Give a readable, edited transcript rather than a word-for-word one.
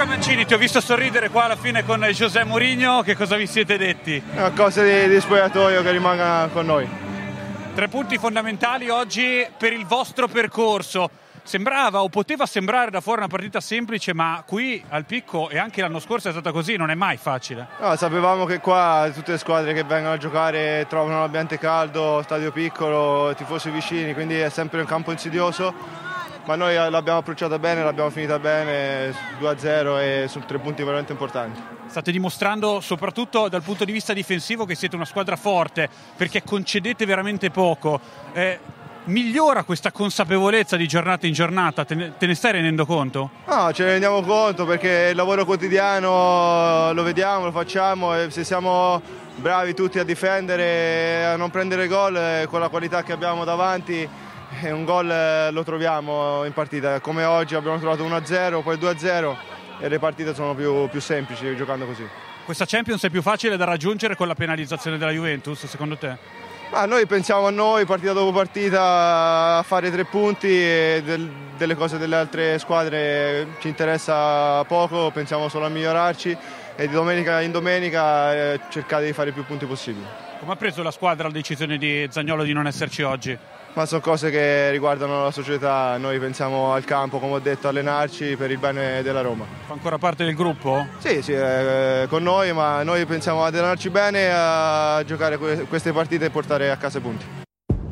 Luca Mancini, ti ho visto sorridere qua alla fine con José Mourinho, che cosa vi siete detti? Cose di spogliatoio che rimanga con noi. 3 punti fondamentali oggi per il vostro percorso. Sembrava o poteva sembrare da fuori una partita semplice, ma qui al Picco e anche l'anno scorso è stata così, non è mai facile. No, sapevamo che qua tutte le squadre che vengono a giocare trovano l'ambiente caldo, stadio piccolo, tifosi vicini, quindi è sempre un campo insidioso, ma noi l'abbiamo approcciata bene, l'abbiamo finita bene, 2-0 e su 3 punti veramente importanti. State dimostrando soprattutto dal punto di vista difensivo che siete una squadra forte, perché concedete veramente poco. Migliora questa consapevolezza di giornata in giornata? Te ne stai rendendo conto? No, ce ne rendiamo conto perché il lavoro quotidiano lo vediamo, lo facciamo e se siamo bravi tutti a difendere, a non prendere gol, con la qualità che abbiamo davanti, un gol lo troviamo in partita. Come oggi abbiamo trovato 1-0, poi 2-0 e le partite sono più semplici giocando così. Questa Champions è più facile da raggiungere con la penalizzazione della Juventus, secondo te? Ma noi pensiamo a noi, partita dopo partita, a fare 3 punti e delle cose delle altre squadre ci interessa poco, pensiamo solo a migliorarci e di domenica in domenica cercare di fare più punti possibili. Come ha preso la squadra la decisione di Zaniolo di non esserci oggi? Ma sono cose che riguardano la società, noi pensiamo al campo, come ho detto, allenarci per il bene della Roma. Fa ancora parte del gruppo? Sì, con noi, ma noi pensiamo ad allenarci bene, a giocare queste partite e portare a casa i punti.